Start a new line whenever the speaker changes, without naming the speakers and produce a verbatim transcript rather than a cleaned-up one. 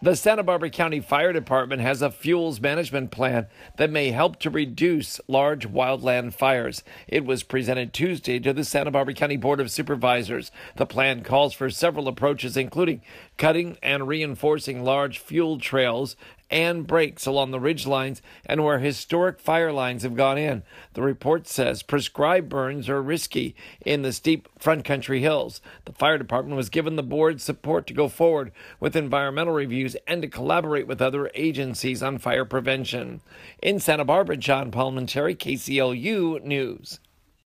The Santa Barbara County Fire Department has a fuels management plan that may help to reduce large wildland fires. It was presented Tuesday to the Santa Barbara County Board of Supervisors. The plan calls for several approaches, including cutting and reinforcing large fuel trails and breaks along the ridge lines and where historic fire lines have gone in. The report says prescribed burns are risky in the steep front country hills. The fire department was given the board's support to go forward with environmental reviews and to collaborate with other agencies on fire prevention. In Santa Barbara, John Palmentary, K C L U News.